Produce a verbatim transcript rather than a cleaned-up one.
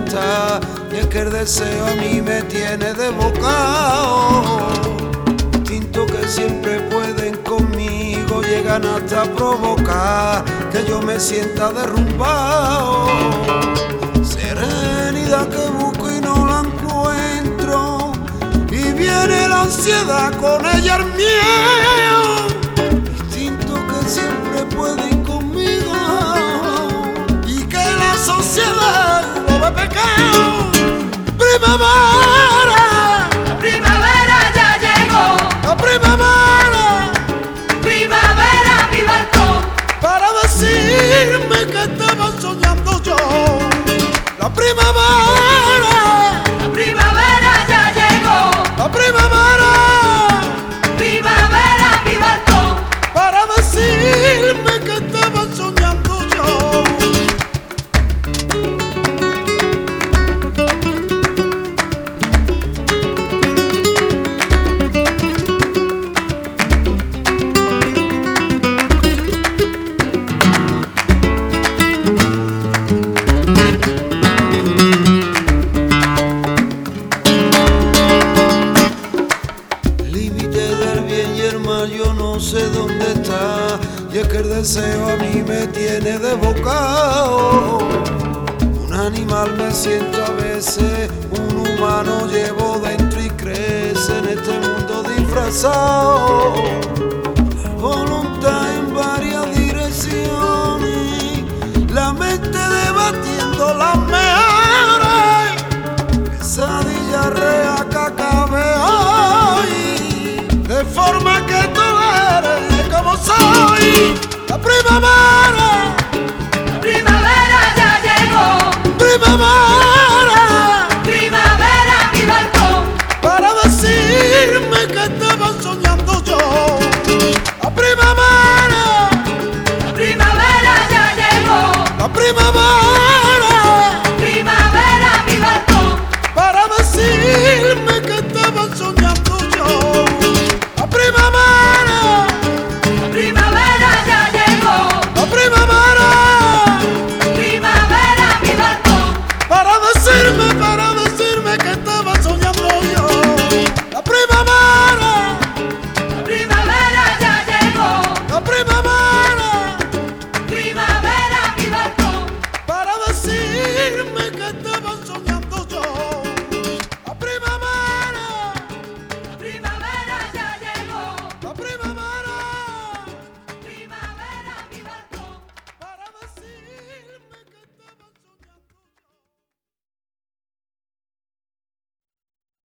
está, y es que el deseo a mí me tiene desbocado. Instintos que siempre pueden conmigo llegan hasta provocar que yo me sienta derrumbado. Serenidad que busco y no la encuentro, y viene la ansiedad con ella el miedo. Instintos que siempre pueden conmigo y que la sociedad lo ve pecado. Primavera, La primavera ya llegó, la primavera, primavera a mi balcón. para decirme que estaba soñando yo. La primavera, La primavera ya llegó, la primavera, primavera a mi balcón. para decirme que estaba soñando yo. Límite del bien y el mal yo no sé dónde está, y es que el deseo a mí me tiene desbocado. Un animal me siento a veces, un humano llevo dentro y crece en este mundo disfrazado.